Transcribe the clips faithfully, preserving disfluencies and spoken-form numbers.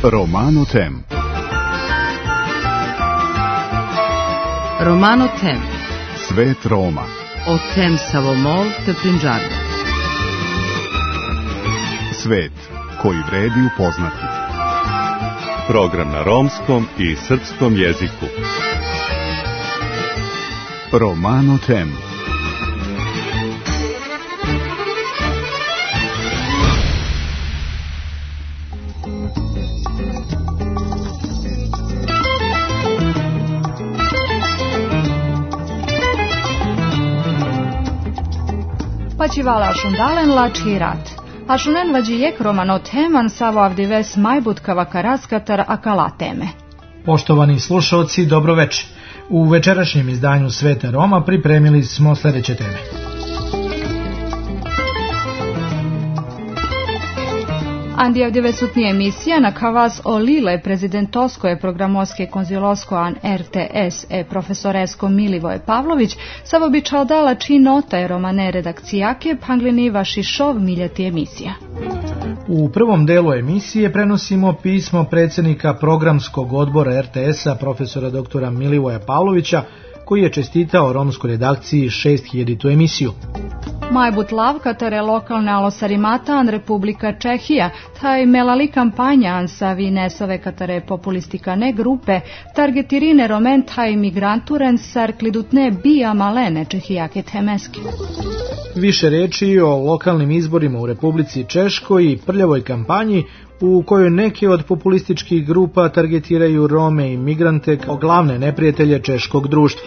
Romano Tem. Romano Tem. Svet Roma. O Tem Savomol te Punjab. Svet koji vredi upoznati. Program na romskom i srpskom jeziku. Romano Tem. Pačivala šundalen lači rat. Ašunen vađijek Romano Teman savo avdives majbutkava karaskatar akala teme. Poštovani slušalci, dobroveče. U večerašnjem izdanju Sveta Roma pripremili smo sljedeće teme. Andijevdjevesutnije emisija na kavas o lile prezidentovskoje programovske konzilosko an R T S e profesoresko Milivoje Pavlović savo bi čaodala či nota je romane redakcijake panglini vaši šov miljati emisija. U prvom delu emisije prenosimo pismo predsjednika programskog odbora R T S-a profesora doktora Milivoja Pavlovića koji je čestitao romskoj redakciji šest hiljaditu emisiju. Majbut lav katare lokalne alosarimatan Republika Čehija, taj melali kampanjan sa vinesove katare populistikane grupe, targetirine romen taj migranturen sarklidutne bija malene Čehijake temeski. Više reči o lokalnim izborima u Republici Češkoj i prljavoj kampanji u kojoj neke od populističkih grupa targetiraju Rome i migrante kao glavne neprijatelje češkog društva.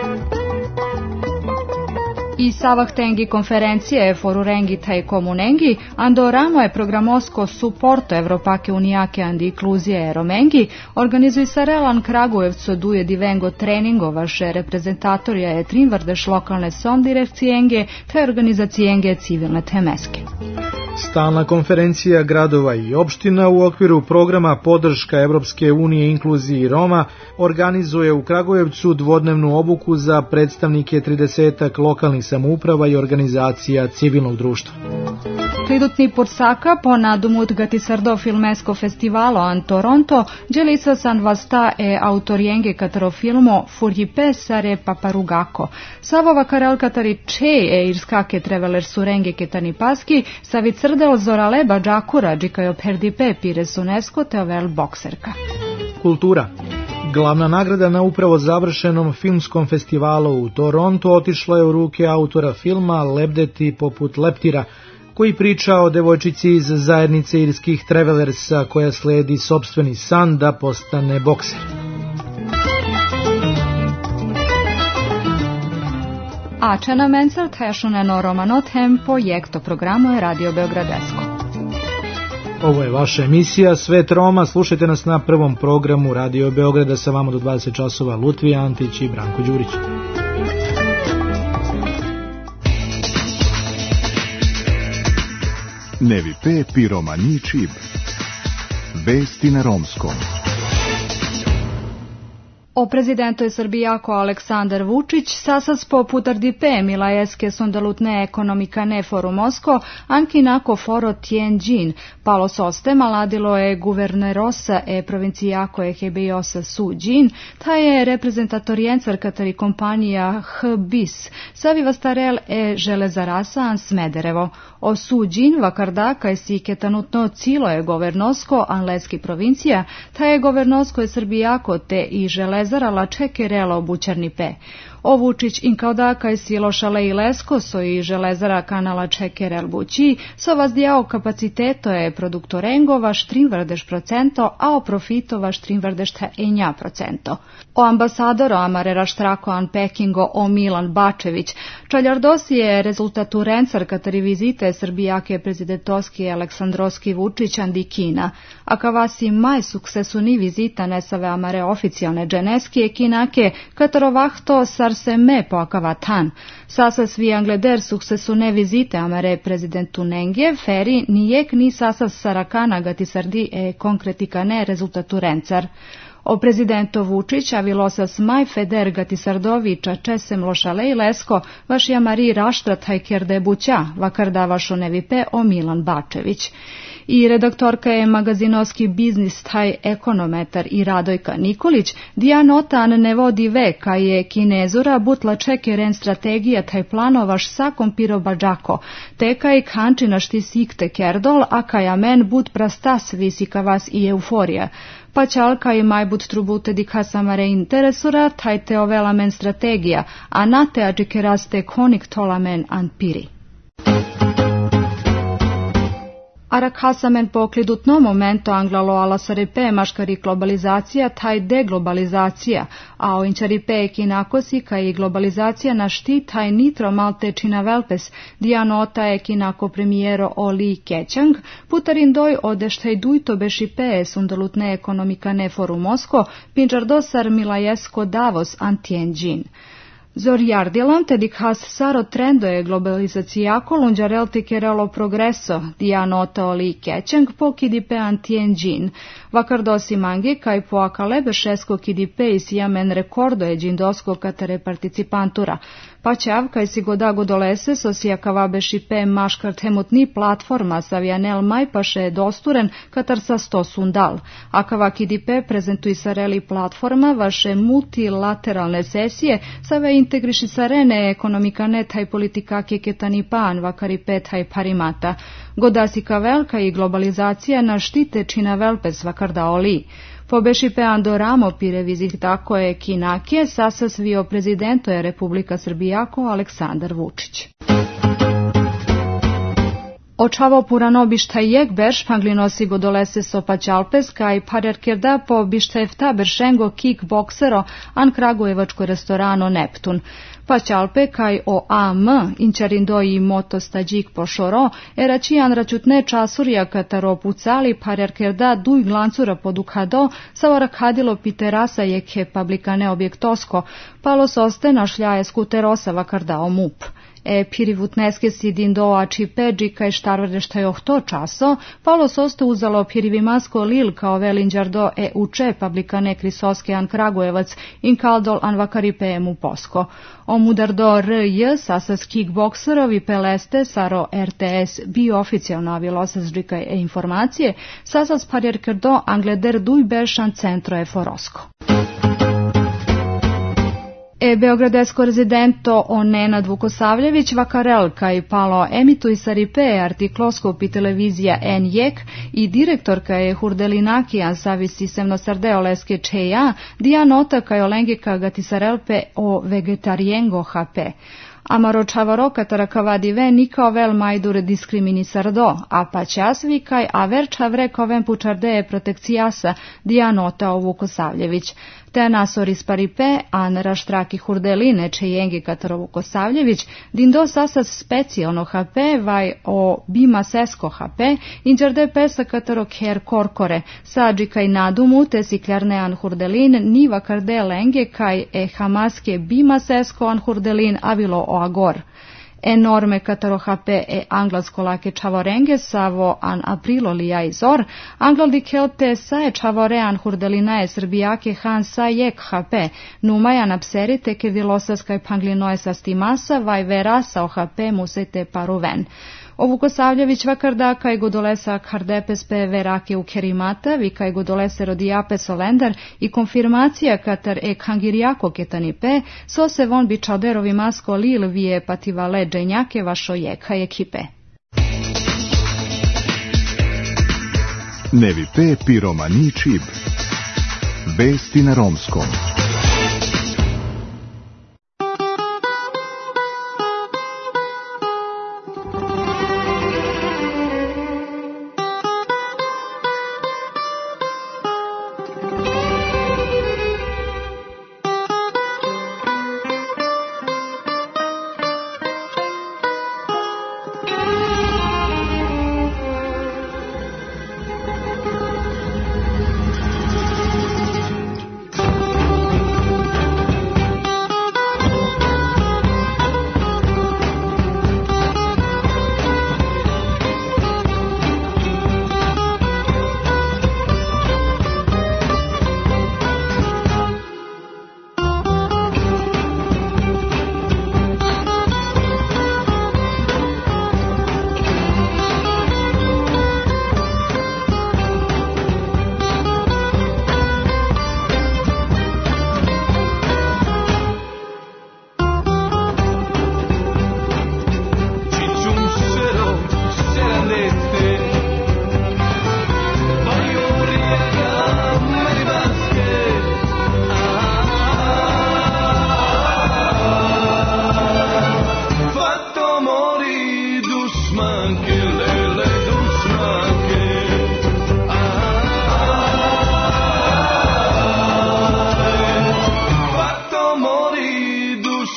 I savahtengi konferencije forurengi taj komunengi, ando ramo je programosko suporto Evropake unijake andi inkluzije romengi, organizuj sa relan Kragujevcu duje divengo treningo vaše reprezentatorija je trinvrdeš lokalne som direkcijenge te organizacijenge civilne temeske. Stalna konferencija gradova i opština u okviru programa Podrška Evropske unije inkluziji Roma organizuje u Kragujevcu dvodnevnu obuku za predstavnike tridesetak lokalnih samouprava i organizacija civilnog društva. Klidutni Pursaka po nadumut Gatisardo filmesko festivalo an Toronto djelisa san vasta e autorienge kataro filmo Furjipe sare paparugako. Savova karel katari če e irskake treveler surenge ketani paski savi crdel zoraleba džakura džikajo perdipe pire sunesko teovel bokserka. Kultura. Glavna nagrada na upravo završenom filmskom festivalu u Toronto otišla je u ruke autora filma Lebdeti poput leptira, koji priča o devojčici iz zajednice irskih travelersa koja slijedi sopstveni san da postane bokser. Ačena mencel tešuneno Romano Tem projekto programu je Radio Beogradesko. Ovo je vaša emisija Svet Roma, slušajte nas na prvom programu Radio Beograda, sa vama do dvadeset časova Lutvija Antić i Branko Đurić. Nevi pe pi romani čib. Vesti na romskom. O prezidentu je Srbijako Aleksandar Vučić sasas poput ardipe milajeske sondalutne ekonomika ne forumosko, anki nako foro Tianjin, palo soste maladilo je guvernerosa e provincijako je hebiosa Su Đin, ta je reprezentatorijencar katari kompanija H B I S, savi vastarel e železarasa an Smederevo. O Su Đin vakardaka je si ketanutno cilo je governosko an leski provincija, ta je governosko je Srbijako te i žele Zara čekerela obućarni pe. O Vučić inkaudaka je silo šale i lesko so i železara kanala čekerel bući, so vas dijao kapaciteto je produktorengo vaš trinvrdeš procento, a o profito vaš trinvrdeš te enja procento. O ambasadoro Amarera Štrako an Pekingo o Milan Bačević, čaljardosi je rezultatu rencar katari vizite Srbijake prezidentovski Aleksandrovski Vučić andi Kina, a kavasi maj suksesu ni vizita nesave Amare oficijalne dženeski kinake katarovahto sar se me po akavatan. Sasa svi angleder suksesu ne vizite Amare prezidentu Nenge, feri nijek ni sasa sarakana gatisardi e konkretika ne rezultatu rencar. O prezidento Vučić, Avilosas Maj Feder Gatisardoviča Česem Lošalej Lesko, vašija Mari Raštrat Hajker Debuća, vakarda vašo nevipe o Milan Bačević. I redaktorka je magazinoski biznis taj ekonometar i Radojka Nikolić, Dijanotan ne vodi veka je kinezura butla čekeren strategija taj planovaš sakom pirobađako, teka i kančina šti sikte kerdol, a kajamen but prastas visika vas i euforija. Pa čalka i majbut trubute di kasamare interesura, taj te ovela men strategija, a na te ađikeraste konik tolamen anpiri. Arakasamen poklidutno momento anglalo alasaripe maškari globalizacija taj deglobalizacija, a o inčaripe ekinakosi kaj i globalizacija na šti taj nitro malte čina velpes, dijanota ekinako premijero Oli Kećang, putarin doj odeštaj dujto bešipe sundalutne ekonomika ne foru Mosko, pinčardosar milajesko Davos Antjenđin. Zorjardilan te dikhas saro trendoje globalizacijako lunđarelti kerelo progreso, dijanota Oli Kećang po kidipe Antjenđin. Vakardosi mangi kaj po akalebe šesko kidipe i sijamen rekordo je džindosko katare participantura. Pa čav kaj si godago dolese so si akavabe šipe maškart hemotni platforma sa vianel majpaše je dosturen katar sa sto sundal. Akava kidipe prezentuj sareli platforma vaše multilateralne sesije sa ve integriši sarene ekonomika netaj politika keketani pan vakari petaj parimata. Godasi ka velika i globalizacija na štite čina velpes vakarda Oli. Pobeši pe Andoramo pire vizih tako je kinakije sasas vio prezidento je Republika Srbijako Aleksandar Vučić. Očavo purano bištaj jek berš panglinosi godolese sopa čalpes kaj parjarkerda po bištajfta beršengo kickboksero an kragujevačko restorano Neptun. Pa čalpe kaj o A M inčarindo i moto stađik po šoro, eračijan račutne časurja kataro pucali parjarkerda duj glancura podukado, savarakadilo piterasa jeke publikane objektosko, palos oste našljaje skuterosa vakardao mup. E pirivutneske si dindo ači peđi kaj štarvereštaj ohto časo, palos oste uzalo pirivimasko lil kao velinđardo e uče publikane krisoske an Kragujevac in kaldol an vakaripe mu posko. Omudardo R J sasas kickbokserovi peleste saro R T S bi oficijalno avilosas džikaj e informacije, sasas parjerkerdo angleder duj bešan centro e forosko. E beogradesko rezidento o Nenad Vukosavljević vakarel kaj palo emituj saripe artiklosko pi televizija N J E K i direktorka je Hurdelinakijan savisi semnosardeoleske čeja dijanota kaj olengika gatisarelpe o vegetarijengo H P. Amaro čavaro katarakavadi ve nikao vel majdur diskriminisardo, a pa časvi kaj aver čavre koven pučardeje protekcijasa dijanota o Vukosavljević. Te nasoris paripe, an raštraki hurdeline čejengi kataro Vukosavljević, dindo sasas specijalno H P, vaj o bima sesko H P, inđarde pesa kataro ker korkore, sađi kaj nadumu te siklarne an hurdelin, niva karde lenge kaj e hamaske bima sesko an hurdelin avilo o agor. Enorme kataro H P e anglasko lake čavorenge savo an aprilo lija izor, anglal dikelte sae čavorean hurdelinae srbijake han sa jek H P, numajan apseri teke vilosas kaj panglinoe sa stimasa, vaj verasa o H P musete paruven. O Vukosavljević vakarda kaj godolesa kardepes pe verake u kerimata, vi kaj godolese rodijape solendar i konfirmacija katar e kangirijako ketanipe, so se von bi čalderovi masko lil vije pativale dženjake vašo jeka ekipe. Nevipe piromani čib. Vesti na romskom.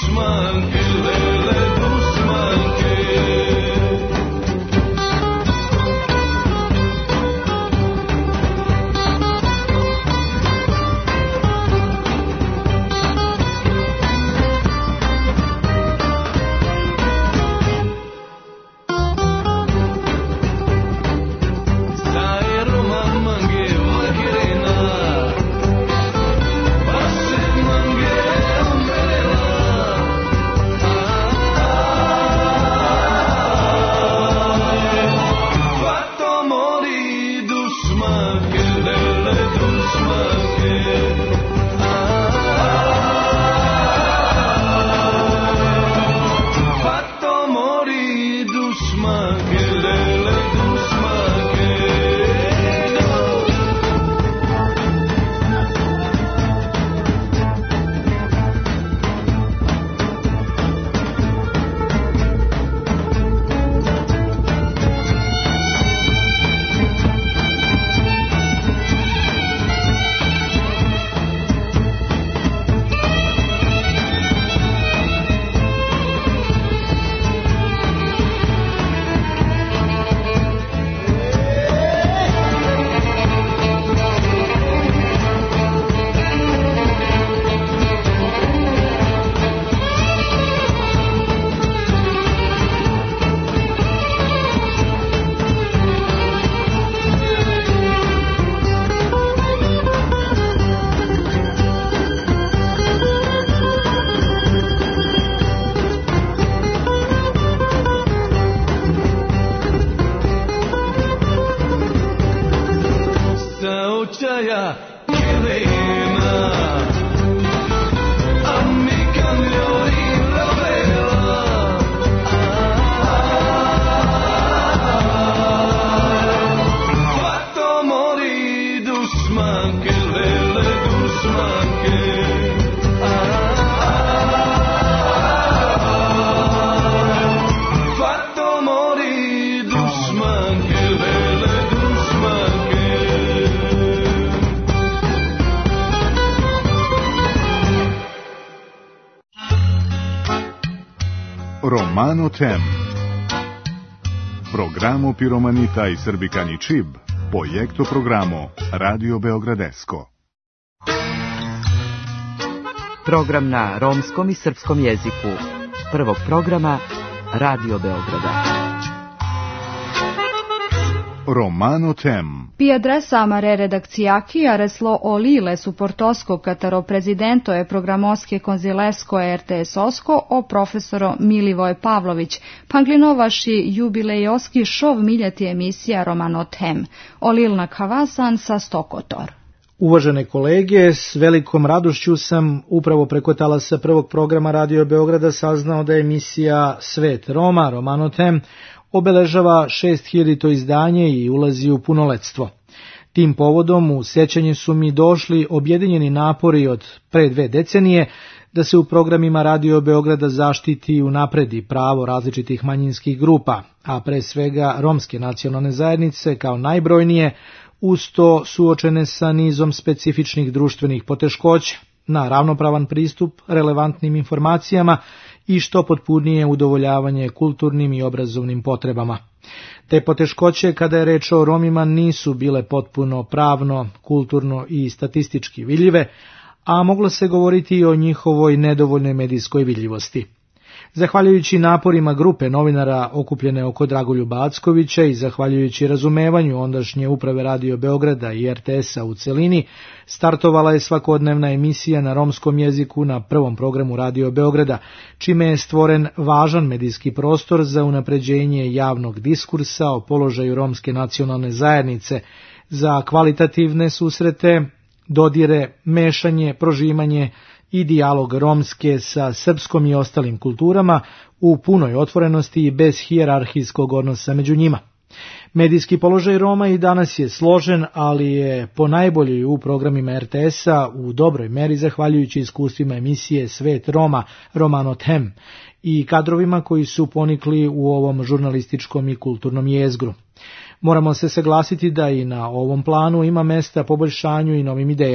Romano Tem. Programo Piromanita i Srbikani Čib, projekto programo Radio Beogradesko. Program na romskom i srpskom jeziku. Prvog programa Radio Beograda. Romano Tem. Pi adresa amare redakcijaki areslo olile suportosko kataro prezidento je programoske konzilesko R T S osko o profesoro Milivoj Pavlović, panglinovaši jubilejoski šov miljati emisija Romano Tem. Olilna Kavasan sa Stokotor. Uvažene kolege, s velikom radošću sam upravo preko talasa prvog programa Radio Beograda saznao da je emisija Svet Roma, Romano Tem, obeležava šest hiljadito izdanje i ulazi u punoletstvo. Tim povodom u sećanje su mi došli objedinjeni napori od pre dve decenije da se u programima Radio Beograda zaštiti i unapredi pravo različitih manjinskih grupa, a pre svega romske nacionalne zajednice kao najbrojnije, uz to suočene sa nizom specifičnih društvenih poteškoća, na ravnopravan pristup relevantnim informacijama i što potpunije udovoljavanje kulturnim i obrazovnim potrebama. Te poteškoće kada je reč o Romima nisu bile potpuno pravno, kulturno i statistički vidljive, a moglo se govoriti i o njihovoj nedovoljnoj medijskoj vidljivosti. Zahvaljujući naporima grupe novinara okupljene oko Dragoljuba Ackovića i zahvaljujući razumevanju ondašnje uprave Radio Beograda i R T S-a u celini, startovala je svakodnevna emisija na romskom jeziku na prvom programu Radio Beograda, čime je stvoren važan medijski prostor za unapređenje javnog diskursa o položaju romske nacionalne zajednice, za kvalitativne susrete, dodire, mešanje, prožimanje i dijalog romske sa srpskom i ostalim kulturama u punoj otvorenosti i bez hijerarhijskog odnosa među njima. Medijski položaj Roma i danas je složen, ali je po najboljoj u programima R T S-a u dobroj meri zahvaljujući iskustvima emisije Svet Roma, Romano Tem i kadrovima koji su ponikli u ovom žurnalističkom i kulturnom jezgru. Moramo se saglasiti da i na ovom planu ima mesta poboljšanju i novim idejama.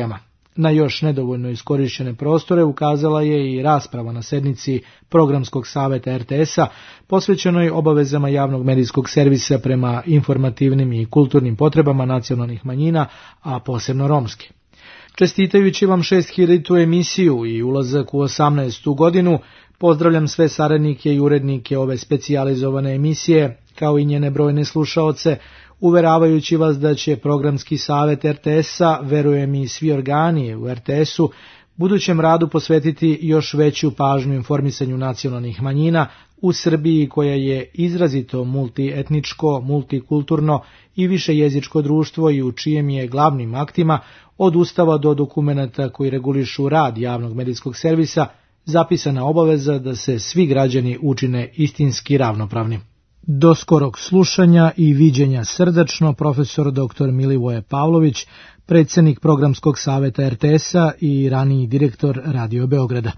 Na još nedovoljno iskorišćene prostore ukazala je i rasprava na sednici Programskog saveta er te es-a posvećenoj obavezama javnog medijskog servisa prema informativnim i kulturnim potrebama nacionalnih manjina, a posebno romske. Čestitajući vam šest hiljaditu emisiju i ulazak u osamnaestu godinu, pozdravljam sve saradnike i urednike ove specijalizovane emisije, kao i njene brojne slušaoce, uveravajući vas da će Programski savet er te es-a, verujem i svi organi u er te es-u, budućem radu posvetiti još veću pažnju informisanju nacionalnih manjina u Srbiji, koja je izrazito multietničko, multikulturno i višejezičko društvo i u čijem je glavnim aktima, od Ustava do dokumenata koji regulišu rad javnog medijskog servisa, zapisana obaveza da se svi građani učine istinski ravnopravni. Do skorog slušanja i viđenja srdačno, profesor doktor Milivoje Pavlović, predsjednik Programskog saveta er te es-a i raniji direktor Radio Beograda.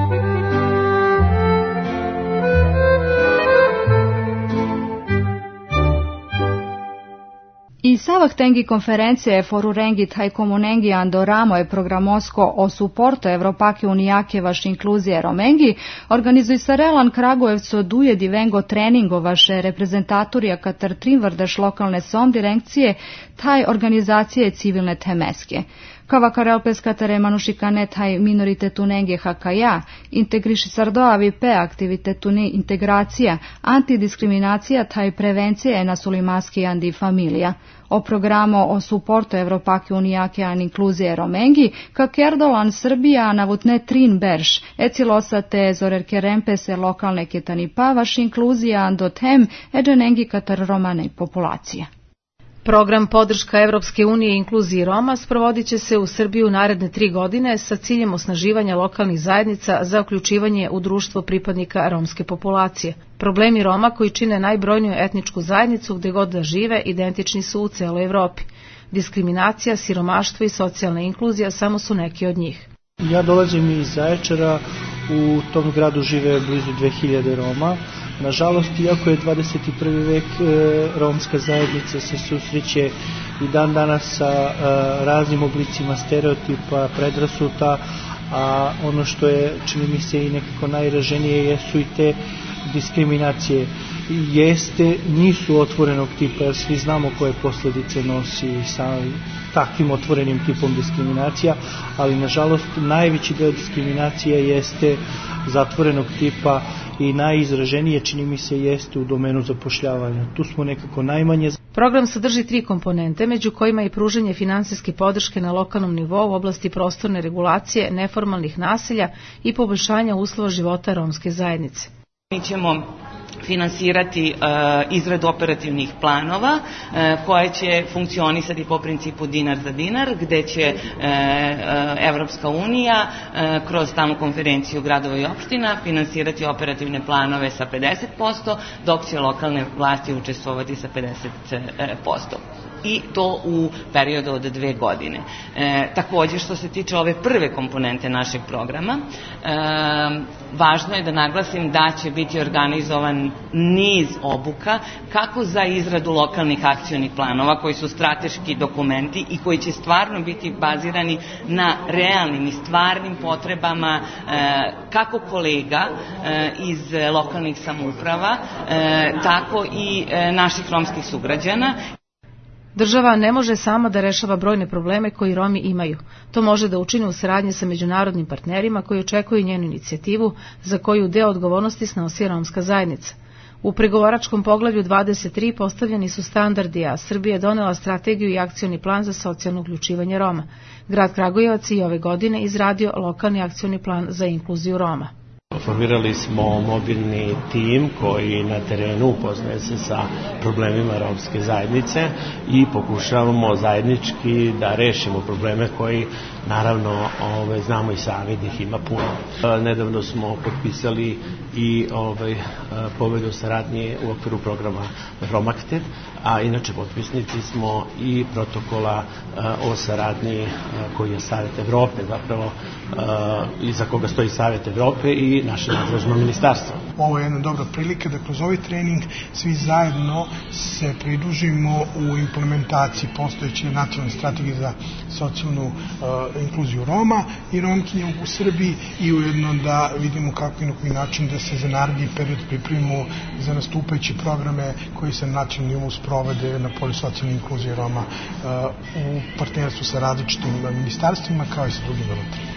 I savak tengi konferencije forurengit hajkomunengi andoramo je programosko o suporto Evropake unijake vaš inkluzije romengi, organizuj sa Relan Kragujevco duje divengo treningo vaše reprezentatorija katar trimvrdeš lokalne som direkcije taj organizacije civilne temeske. Kava karelpes katare manušikane taj minoritetu nenge hakaja, integriši sardoavi pe aktivitetu ne integracija, antidiskriminacija taj prevencija na sulimaski andi familija. O programo o suporto Evropake unijake an inkluzije romengi, kak Erdolan Srbija navutne trin berš, ecilosa te zorerke rempese lokalne ketanipa vaš inkluzija andotem eđenengi katar romane populacija. Program podrška Evropske unije i inkluziji Roma sprovodit će se u Srbiji u naredne tri godine sa ciljem osnaživanja lokalnih zajednica za uključivanje u društvo pripadnika romske populacije. Problemi Roma koji čine najbrojniju etničku zajednicu gde god da žive identični su u celoj Evropi. Diskriminacija, siromaštvo i socijalna inkluzija samo su neki od njih. Ja dolazim iz Zaječara, u tom gradu žive blizu dve hiljade Roma. Nažalost, iako je dvadeset prvi vek, romska zajednica se susreće i dan danas sa raznim oblicima stereotipa, predrasuda, a ono što je, čini mi se, i nekako najraženije jesu i te diskriminacije. Jeste, nisu otvorenog tipa, jer svi znamo koje posljedice nosi sa takvim otvorenim tipom diskriminacija, ali nažalost najveći deo diskriminacije jeste zatvorenog tipa i najizraženije, čini mi se, jeste u domenu zapošljavanja. Tu smo nekako najmanje. Program sadrži tri komponente, među kojima je pružanje finansijske podrške na lokalnom nivou u oblasti prostorne regulacije, neformalnih naselja i poboljšanja uslova života romske zajednice. Mi ćemo finansirati uh, izradu operativnih planova uh, koje će funkcionisati po principu dinar za dinar, gde će uh, uh, Evropska unija uh, kroz stalnu konferenciju gradova i opština finansirati operativne planove sa pedeset posto, dok će lokalne vlasti učestvovati sa pedeset posto. I to u periodu od dve godine. E, također, što se tiče ove prve komponente našeg programa, e, važno je da naglasim da će biti organizovan niz obuka kako za izradu lokalnih akcionih planova, koji su strateški dokumenti i koji će stvarno biti bazirani na realnim i stvarnim potrebama e, kako kolega e, iz lokalnih samouprava, e, tako i e, naših romskih sugrađana. Država ne može sama da rešava brojne probleme koji Romi imaju. To može da učini u saradnji sa međunarodnim partnerima koji očekuju njenu inicijativu, za koju deo odgovornosti snosi romska zajednica. U pregovaračkom poglavlju dvadeset tri postavljeni su standardi, a Srbija je donela strategiju i akcioni plan za socijalno uključivanje Roma. Grad Kragujevac i ove godine izradio lokalni akcioni plan za inkluziju Roma. Formirali smo mobilni tim koji na terenu upoznaje se sa problemima romske zajednice i pokušavamo zajednički da rešimo probleme koji, naravno, ove, znamo i sami da ih ima puno. Nedavno smo potpisali i ovaj, povelju saradnje u okviru programa Romakted, a inače potpisnici smo i protokola o saradnji koji je Savet Evrope, zapravo iza koga stoji Savet Evrope i naše nadležno ministarstvo. Ovo je jedna dobra prilika da kroz ovaj trening svi zajedno se pridružimo u implementaciji postojeće nacionalne strategije za socijalnu uh, inkluziju Roma i Romkinja u Srbiji i ujedno da vidimo kako i na koji način da se za naredni period pripremimo za nastupajuće programe koji se na nacionalnom nivou sprovode na polju socijalne inkluzije Roma uh, u partnerstvu sa različitim ministarstvima kao i sa drugim donatorima.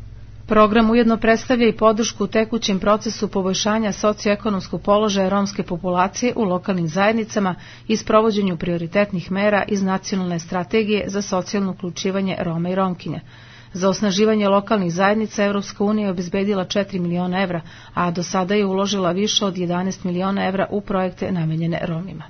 Program ujedno predstavlja i podršku u tekućem procesu poboljšanja socioekonomskog položaja romske populacije u lokalnim zajednicama i sprovođenju prioritetnih mera iz nacionalne strategije za socijalno uključivanje Roma i Romkinja. Za osnaživanje lokalnih zajednica Evropska unija je obezbedila četiri miliona evra, a do sada je uložila više od jedanaest miliona evra u projekte namenjene Romima.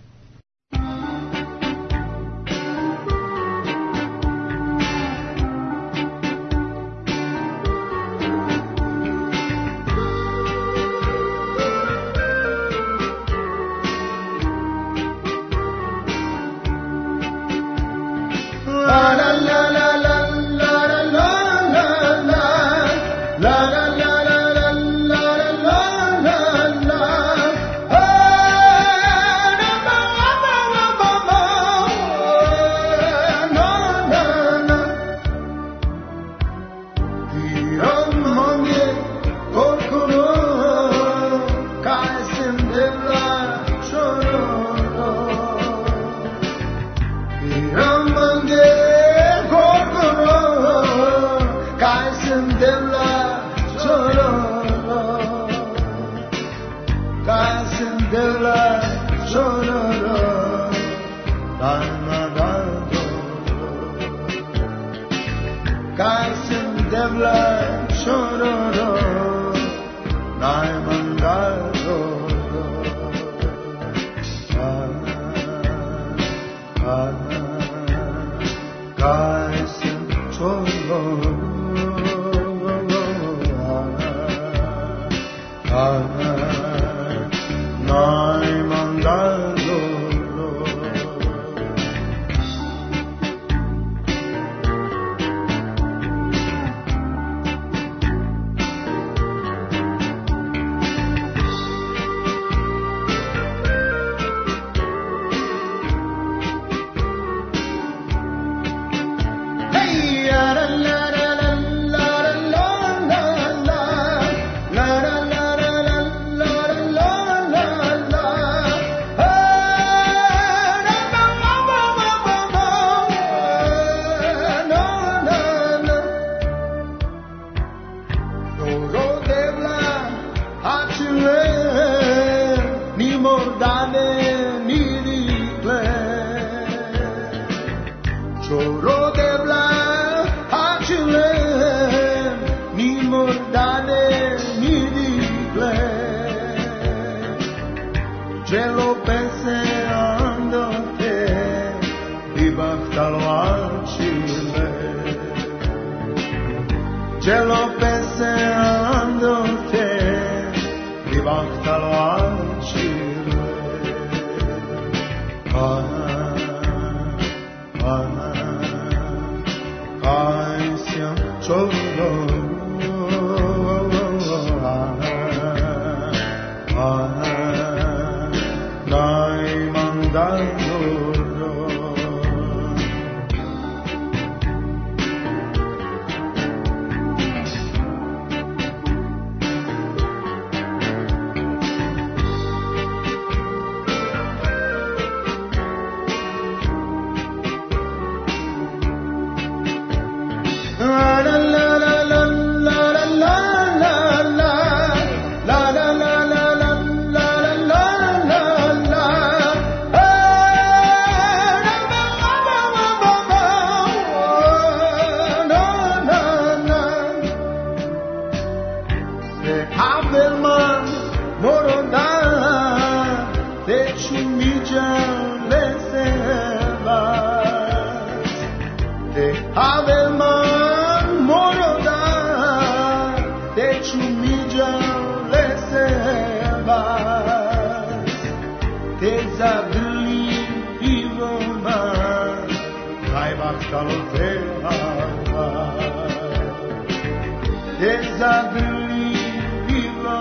There's a belief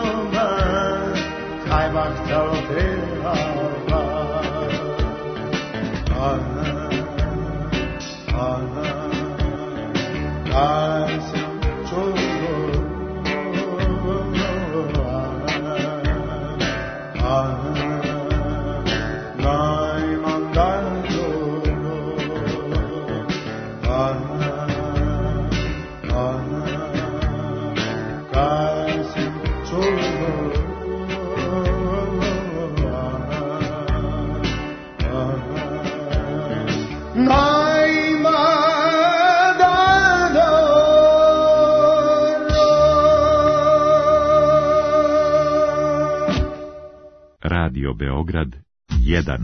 Radio Beograd jedan.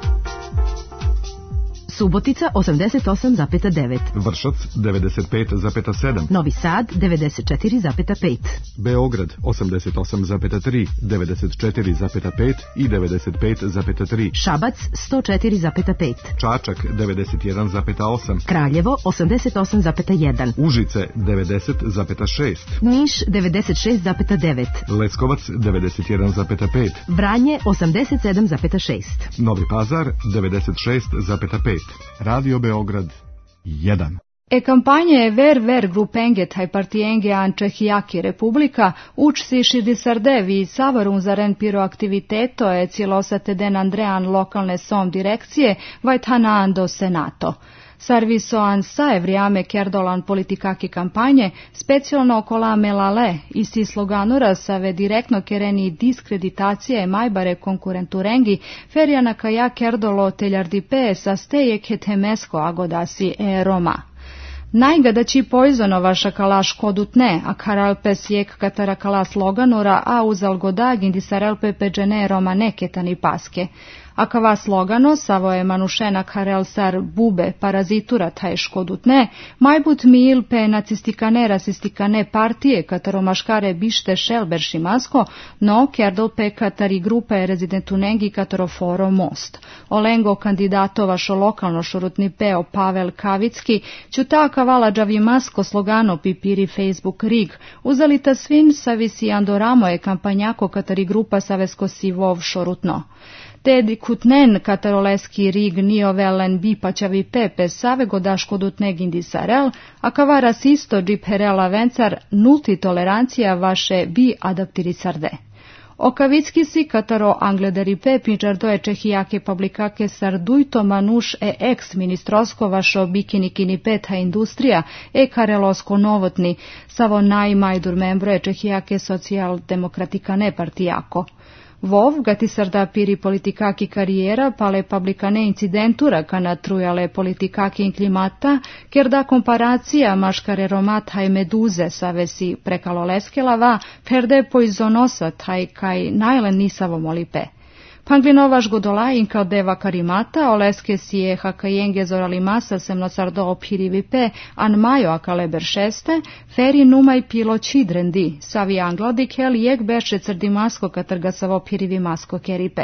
Subotica osamdeset osam zarez devet. Vršac devedeset pet zarez sedam. Novi Sad devedeset četiri zarez pet. Beograd osamdeset osam zarez tri, devedeset četiri zarez pet i devedeset pet zarez tri. Šabac sto četiri zarez pet. Čačak devedeset jedan zarez osam. Kraljevo osamdeset osam zarez jedan. Užice devedeset zarez šest. Niš devedeset šest zarez devet. Leskovac devedeset jedan zarez pet. Vranje osamdeset sedam zarez šest. Novi Pazar devedeset šest zarez pet. Radio Beograd jedan. E kampanje Ver Ver grupenget hai partienge an Čehijaki Republika uč si širdisarde vi savarunzaren piroaktiviteto e cilosate den Andrean lokalne som direkcije vajthanaan do Senato. Sarvisoan sa evrijame kerdolan politikaki kampanje, specijalno okola melale, isti sloganura save direktno kereni diskreditacije majbare konkurenturengi, ferijana kaja kerdolo teljardipe sa stejek hetemesko agodasi e Roma. Najgadaći poizonova šakala škodutne, a karalpe sjek katarakala sloganura, a uzalgoda gindisarelpe peđene Roma neketani paske. Akava slogano savoje manušena karel sar bube parazitura taj škodutne, majbut mil pe nacistikane rasistikane partije kataromaškare bište šelberši masko, no kerdol pe katari grupe rezidentunengi kataroforo most. Olengo kandidatova šo lokalno šurutni peo Pavel Kavicki, čuta kavala džavi masko slogano pipiri Facebook rig, uzalita svin savisi andoramo je kampanjako katari grupa savesko sivov šorutno. Tedi kutnen kataroleski rig nio velen bipačavi pepe save godaško dutne gindisarel, a kava rasisto džip herela vencar nulti tolerancija vaše bi adaptirisarde. Okavicki si kataro anglederi pepi džardoje čehijake publikake sardujto manuš e ex ministrosko vašo bikinikini peta industrija e karelosko novotni, savo najmajdur membroje čehijake socijaldemokratikane partijako. Vov gatisarda piri politikaki karijera pale publikane incidentura kana trujale politikaki inklimata, ker da komparacija maškare romat haj meduze savesi prekalo leskelava, perde poizonosa taj kaj najlen nisavo molipe. Panglinovaš godolaj inka deva karimata, oleske sije hakajenge zoralimasa semnosardo ophirivipe, an majo akaleber šeste, feri numaj pilo čidrendi, savi angladik hel jek beše crdimasko katrgasavo ophirivimasko keripe.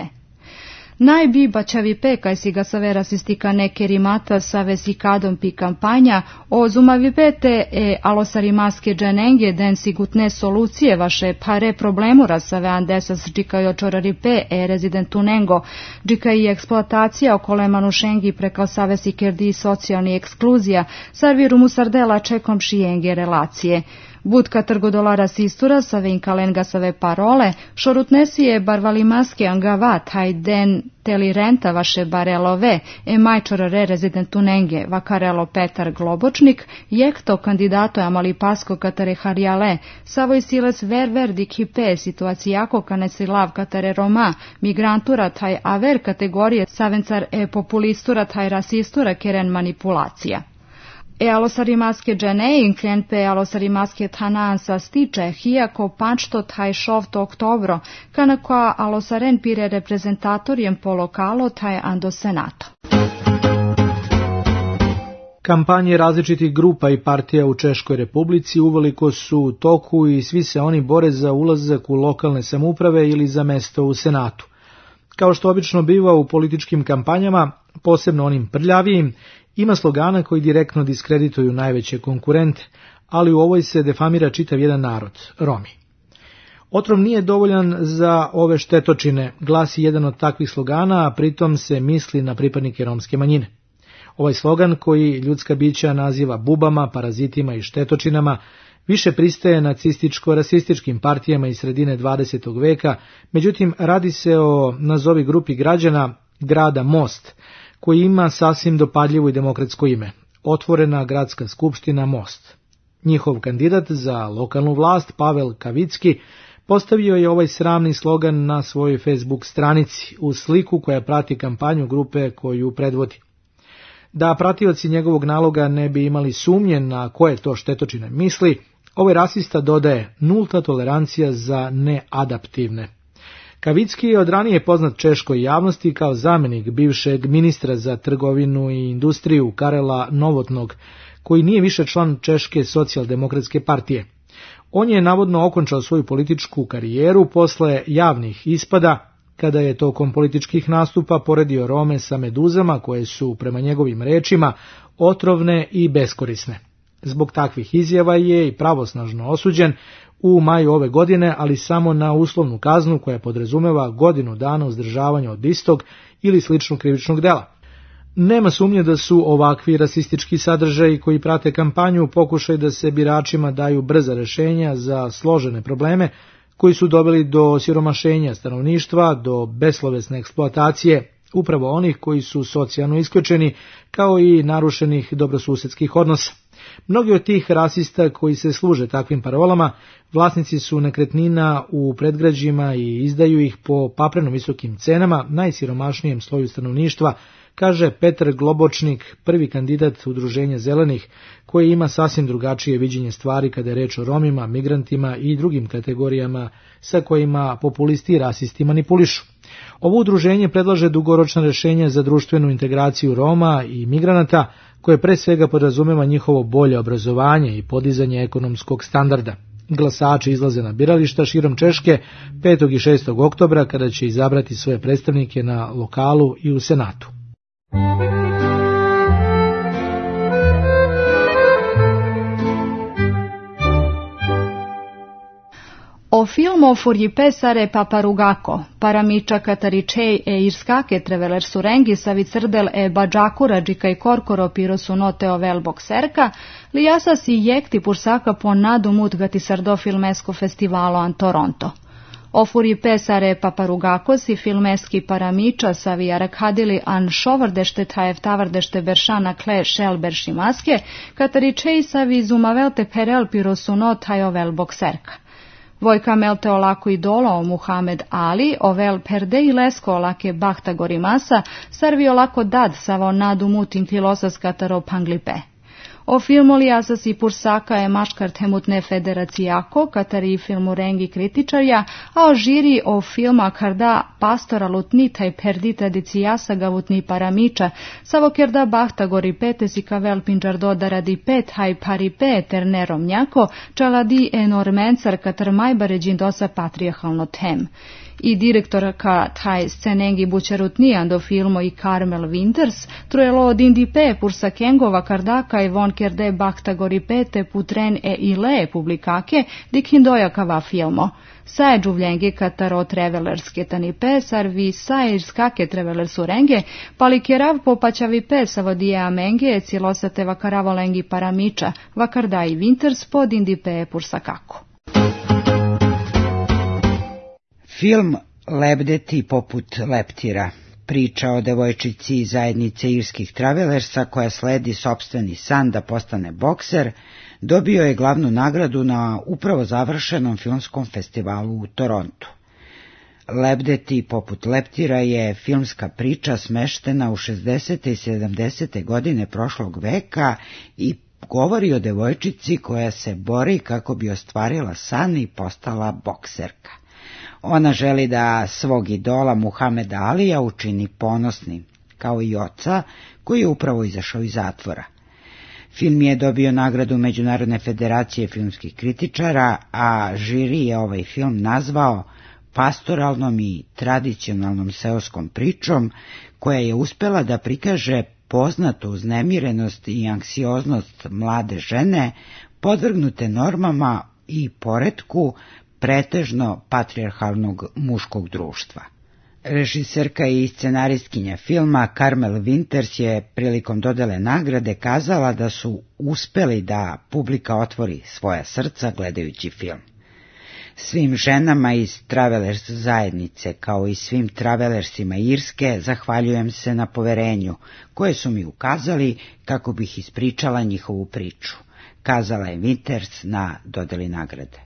Najbi bačavi pe kaj si ga save rasistika neke rimata save si kadom pi kampanja, o zumavi pete e alosarimaske dženenge den si gutne solucije vaše pare problemura save andesas džikaj očorari pe e rezidentunengo, džikaj i eksploatacija okole manušengi prekal save si kerdi socijalni ekskluzija, sarvi rumusardela čekom šijenge relacije. Budka trgodolara sistura save inkalenga save parole, šorutnesi je barvalimaske angavat, hajden teli renta vaše barelove, e majčorare rezidentunenge, vakarelo Petar Globočnik, jekto kandidato amali pasko katare harijale, savoj siles ver ver dikipe, situacijako kanesilav katare Roma, migrantura taj aver kategorije savencar e populistura taj rasistura keren manipulacija. E alosarimaske džene inkren pe alosarimaske tanan sa stiče, hijako pančto taj šovto oktobro, kana koja alosaren pire reprezentatorijem po lokalo taj ando senato. Kampanje različitih grupa i partija u Češkoj Republici uveliko su u toku i svi se oni bore za ulazak u lokalne samouprave ili za mesto u senatu. Kao što obično biva u političkim kampanjama, posebno onim prljavijim, ima slogana koji direktno diskredituju najveće konkurente, ali u ovoj se defamira čitav jedan narod, Romi. Otrov nije dovoljan za ove štetočine, glasi jedan od takvih slogana, a pritom se misli na pripadnike romske manjine. Ovaj slogan koji ljudska bića naziva bubama, parazitima i štetočinama, više pristaje nacističko-rasističkim partijama iz sredine dvadesetog veka, međutim radi se o nazovi grupi građana grada Most, koji ima sasvim dopadljivo i demokratsko ime, Otvorena gradska skupština Most. Njihov kandidat za lokalnu vlast, Pavel Kavicki, postavio je ovaj sramni slogan na svojoj Facebook stranici, uz sliku koja prati kampanju grupe koju predvodi. Da pratioci njegovog naloga ne bi imali sumnje na koje to štetočine misli, ovaj rasista dodaje nulta tolerancija za neadaptivne. Kavicki je od ranije poznat češkoj javnosti kao zamjenik bivšeg ministra za trgovinu i industriju Karela Novotnog, koji nije više član Češke socijaldemokratske partije. On je navodno okončao svoju političku karijeru posle javnih ispada, kada je tokom političkih nastupa poredio Rome sa meduzama koje su, prema njegovim rečima, otrovne i beskorisne. Zbog takvih izjava je i pravosnažno osuđen u maju ove godine, ali samo na uslovnu kaznu koja podrazumeva godinu dana uzdržavanja od istog ili sličnog krivičnog dela. Nema sumnje da su ovakvi rasistički sadržaji koji prate kampanju pokušaj da se biračima daju brza rešenja za složene probleme koji su doveli do siromašenja stanovništva, do beslovesne eksploatacije upravo onih koji su socijalno isključeni, kao i narušenih dobrosusedskih odnosa. Mnogi od tih rasista koji se služe takvim parolama vlasnici su nekretnina u predgrađima i izdaju ih po papreno visokim cenama najsiromašnijem sloju stanovništva, kaže Petar Globočnik, prvi kandidat Udruženja zelenih, koji ima sasvim drugačije viđenje stvari kada je reč o Romima, migrantima i drugim kategorijama sa kojima populisti i rasisti manipulišu. Ovo udruženje predlaže dugoročna rješenja za društvenu integraciju Roma i migranata, koje pre svega podrazumeva njihovo bolje obrazovanje i podizanje ekonomskog standarda. Glasači izlaze na birališta širom Češke petog i šestog oktobra, kada će izabrati svoje predstavnike na lokalu i u Senatu. O filmo Furji pesare Paparugako, Paramiča Kataričej e Irskake treveler surengi savicrdel e Badžakurađika i Korkoro pirosu noteo vel bokserka, lijasa si jekti pursaka po nadumut gati sardo filmesko festivalo an Toronto. O Furji pesare Paparugako si filmeski Paramiča savi rakhadili an šovrdešte tajev tavrdešte beršana kle šel beršimaske, Kataričej savi zumavelte perel pirosu noteo vel bokserka. Vojka melte olako idolo Muhamed Ali, ovel perde i lesko olake Bahta Gorimasa, sarvi olako dad savo nadu mutin filosas kataro panglipe. O filmu lijasas i pursaka je maškar temutne federacijako, katari filmu rengi kritičarja, a o žiri o filma karda pastora lutnita i perdi tradicijasa gavutni Paramiča, savo kerda Bahta Goripete si kavel pinđardo da radi pet haj paripe ter romnjako, čaladi enormencar katar majbaređin dosa patrijarhalno tem. I direktorka taj scenengi bučerutnijan do filmo i Carmel Winters, truelo od indipe pursa kengova kardaka i von kerde Bahta Goripete putren e ile publikake dik hindoja kava filmo. Saje džuvljengi kataro trevelerske tanipe sarvi saje skake treveler surenge, pali kjerav popaćavi pe savodije amenge cilosate vakaravolengi Paramiča, vakarda i Winters pod indipe pursa kako. Film Lebdeti poput leptira, priča o devojčici iz zajednice irskih travelersa koja sledi sopstveni san da postane bokser, dobio je glavnu nagradu na upravo završenom filmskom festivalu u Torontu. Lebdeti poput leptira je filmska priča smeštena u šezdesete i sedamdesete godine prošlog veka i govori o devojčici koja se bori kako bi ostvarila san i postala bokserka. Ona želi da svog idola Muhameda Alija učini ponosnim, kao i oca koji je upravo izašao iz zatvora. Film je dobio nagradu Međunarodne federacije filmskih kritičara, a žiri je ovaj film nazvao pastoralnom i tradicionalnom seoskom pričom koja je uspela da prikaže poznatu uznemirenost i anksioznost mlade žene podvrgnute normama i poretku pretežno patrijarhalnog muškog društva. Režiserka i scenaristkinja filma Carmel Winters je prilikom dodele nagrade kazala da su uspeli da publika otvori svoja srca gledajući film. Svim ženama iz Travelers zajednice, kao i svim travelersima Irske, zahvaljujem se na poverenju koje su mi ukazali kako bih ispričala njihovu priču, kazala je Winters na dodeli nagrade.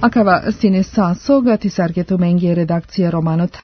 Akava sine sasoga ti sargeto mengi redakcija romanot